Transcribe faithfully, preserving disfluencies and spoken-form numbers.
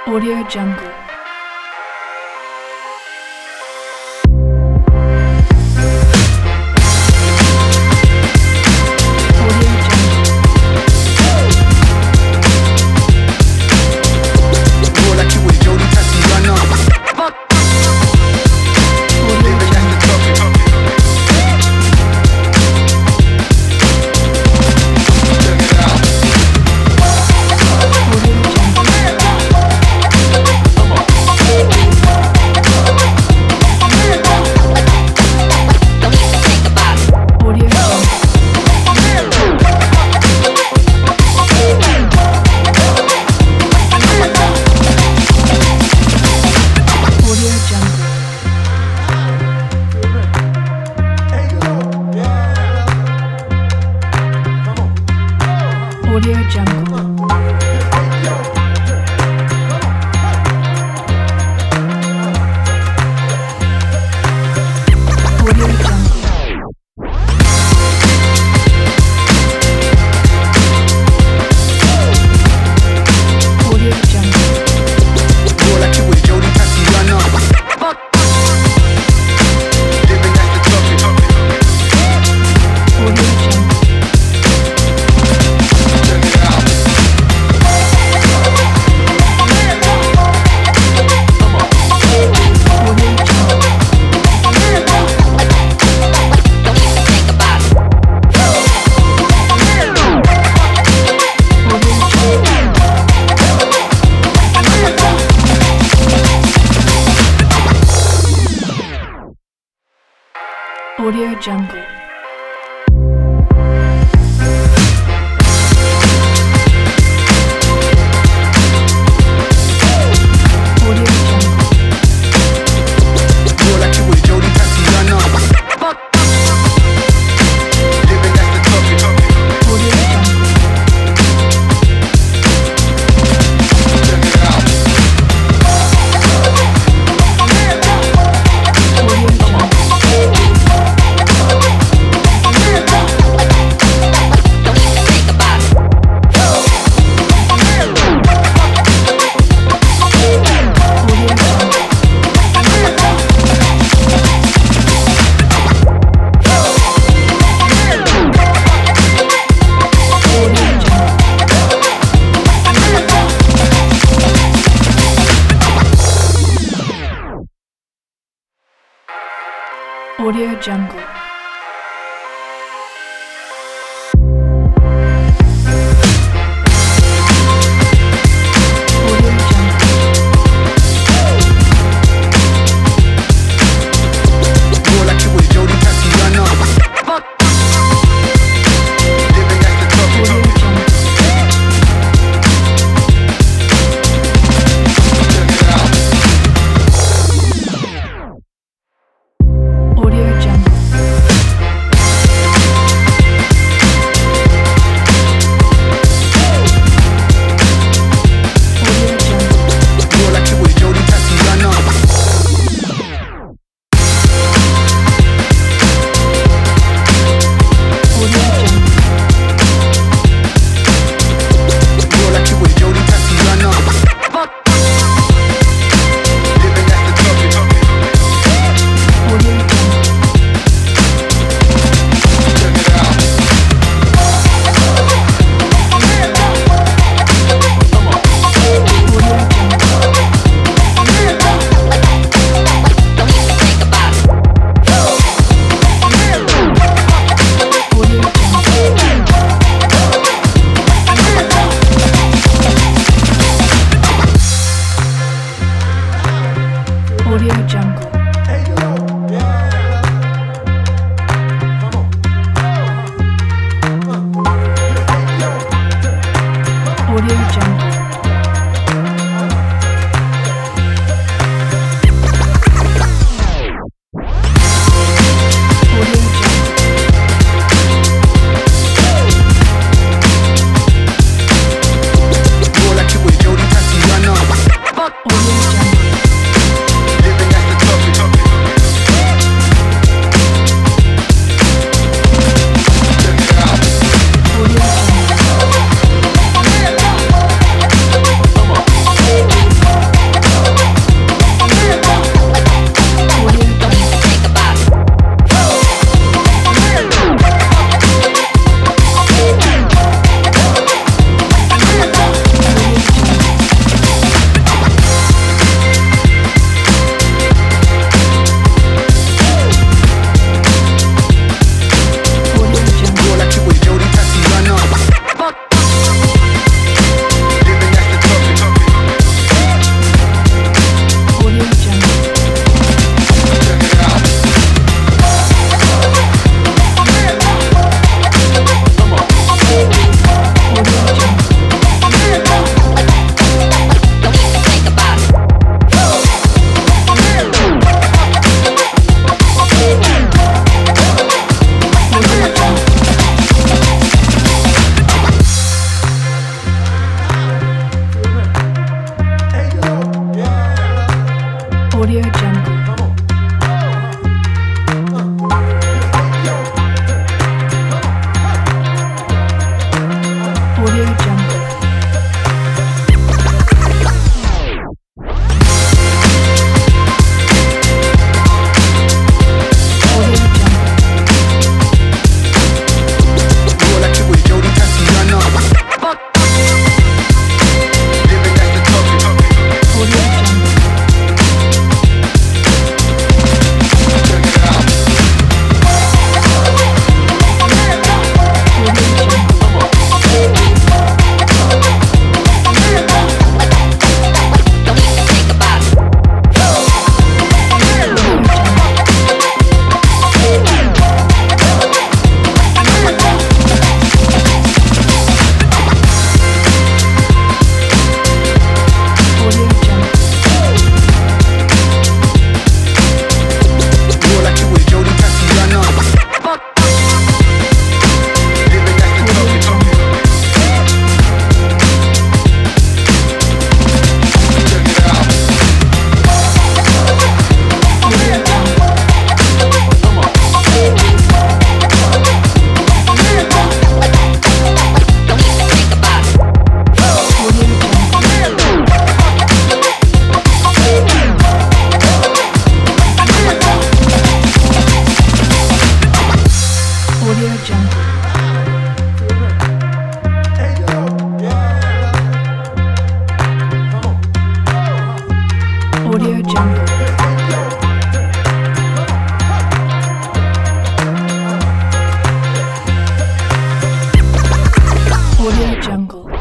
Audio Jungle. Audio Jungle. Audio Jungle. Audio Jungle. Roll like you with Jody Tatiana. Living at the top. Audio Jungle. Check it out. Audio Jungle. Audio Jungle. Audio Jungle. Roll like you with Jody Tatiana. Living at the top. Audio Jungle. Check it out. Audio Jungle. Audio Jungle. Audio Jungle. Audio Jungle. Audio Jungle. Roll like you with Jody Tatiana. Living at the top. Audio Jungle. Check it out. Audio Jungle. Audio Jungle. Audio Jungle. Roll like it was Jody Tatiana. Living at the top. Audio Jungle. Check it out. Audio Jungle. Audio Jungle. Roll like it was Jody Tatiana. Living at the top. Check it out. Audio Jungle. Audio Jungle. Audio Jungle. Audio Jungle. Audio Jungle.